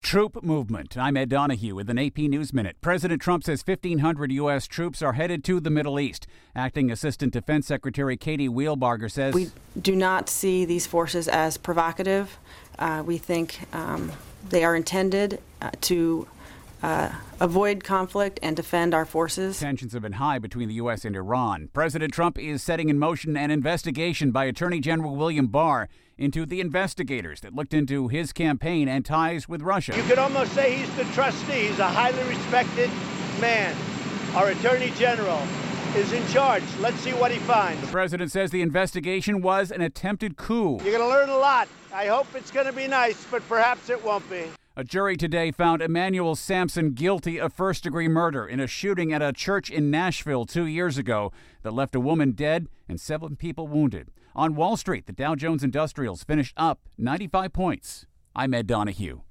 Troop movement. I'm Ed Donahue with an AP News Minute. President Trump says 1,500 U.S. troops are headed to the Middle East. Acting Assistant Defense Secretary Katie Wheelbarger says, "We do not see these forces as provocative. We think they are intended to avoid conflict and defend our forces." Tensions have been high between the U.S. and Iran. President Trump is setting in motion an investigation by Attorney General William Barr into the investigators that looked into his campaign and ties with Russia. You could almost say he's the trustee. He's a highly respected man. Our Attorney General is in charge. Let's see what he finds. The president says the investigation was an attempted coup. You're going to learn a lot. I hope it's going to be nice, but perhaps it won't be. A jury today found Emmanuel Sampson guilty of first-degree murder in a shooting at a church in Nashville 2 years ago that left a woman dead and 7 people wounded. On Wall Street, the Dow Jones Industrials finished up 95 points. I'm Ed Donahue.